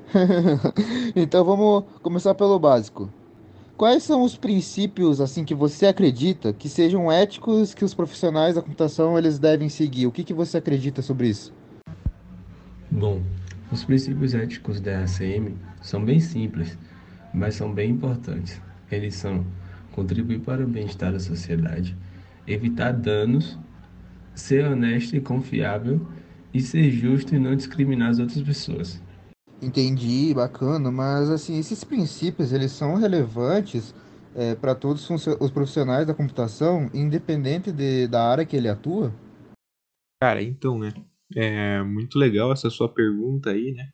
Então vamos começar pelo básico. Quais são os princípios assim que você acredita que sejam éticos que os profissionais da computação eles devem seguir? O que que você acredita sobre isso? Bom, os princípios éticos da ACM são bem simples, mas são bem importantes. Eles são contribuir para o bem-estar da sociedade, evitar danos, ser honesto e confiável e ser justo e não discriminar as outras pessoas. Entendi, bacana, mas assim, esses princípios eles são relevantes para todos os profissionais da computação, independente da área que ele atua? Cara, então, né? É muito legal essa sua pergunta aí, né?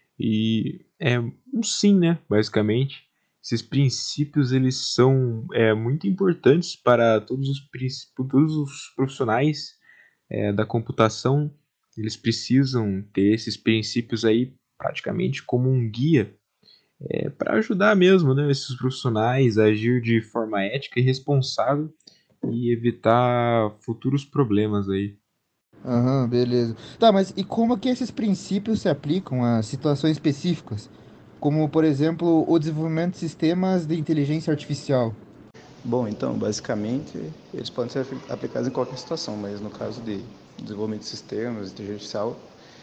E é um sim, né? Basicamente, esses princípios eles são muito importantes para todos os profissionais da computação. Eles precisam ter esses princípios aí praticamente como um guia para ajudar mesmo, né? Esses profissionais a agir de forma ética e responsável e evitar futuros problemas aí. Aham, beleza. Tá, mas e como que esses princípios se aplicam a situações específicas? Como, por exemplo, o desenvolvimento de sistemas de inteligência artificial. Bom, então, basicamente, eles podem ser aplicados em qualquer situação, mas no caso de desenvolvimento de sistemas, inteligência artificial,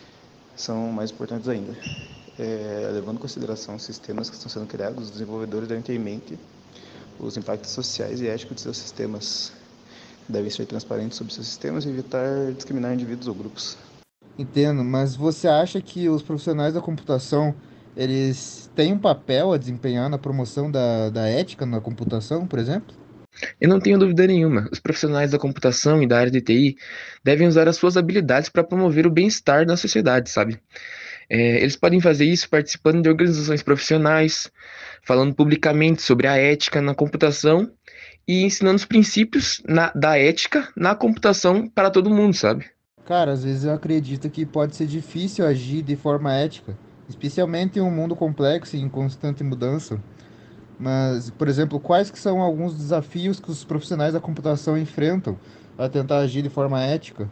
são mais importantes ainda. Levando em consideração os sistemas que estão sendo criados, os desenvolvedores devem ter em mente os impactos sociais e éticos de seus sistemas. Devem ser transparentes sobre seus sistemas e evitar discriminar indivíduos ou grupos. Entendo, mas você acha que os profissionais da computação, eles têm um papel a desempenhar na promoção da ética na computação, por exemplo? Eu não tenho dúvida nenhuma, os profissionais da computação e da área de TI devem usar as suas habilidades para promover o bem-estar na sociedade, sabe? Eles podem fazer isso participando de organizações profissionais, falando publicamente sobre a ética na computação e ensinando os princípios da ética na computação para todo mundo, sabe? Cara, às vezes eu acredito que pode ser difícil agir de forma ética, especialmente em um mundo complexo e em constante mudança. Mas, por exemplo, quais que são alguns desafios que os profissionais da computação enfrentam a tentar agir de forma ética?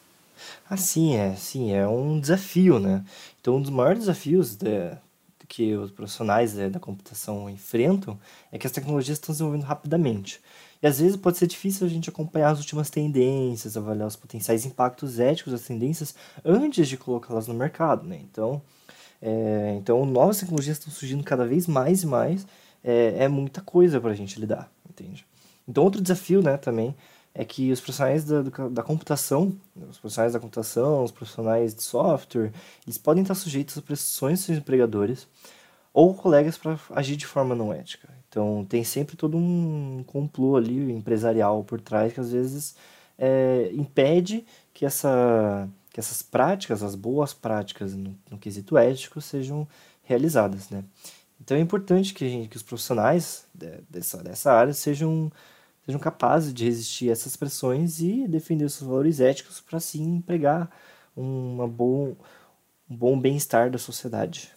Sim, é um desafio, né? Então, um dos maiores desafios que os profissionais da computação enfrentam é que as tecnologias estão se desenvolvendo rapidamente. E às vezes pode ser difícil a gente acompanhar as últimas tendências, avaliar os potenciais impactos éticos das tendências antes de colocá-las no mercado, né? Então, novas tecnologias estão surgindo cada vez mais e mais, é muita coisa para a gente lidar, entende? Então, outro desafio, né, também, é que os profissionais da computação, os profissionais de software, eles podem estar sujeitos a pressões dos seus empregadores ou colegas para agir de forma não ética. Então, tem sempre todo um complô ali empresarial por trás que às vezes impede que essas práticas, as boas práticas no quesito ético, sejam realizadas, né? Então, é importante que os profissionais dessa área sejam capazes de resistir a essas pressões e defender os seus valores éticos para, assim, empregar uma bom, um bom bem-estar da sociedade.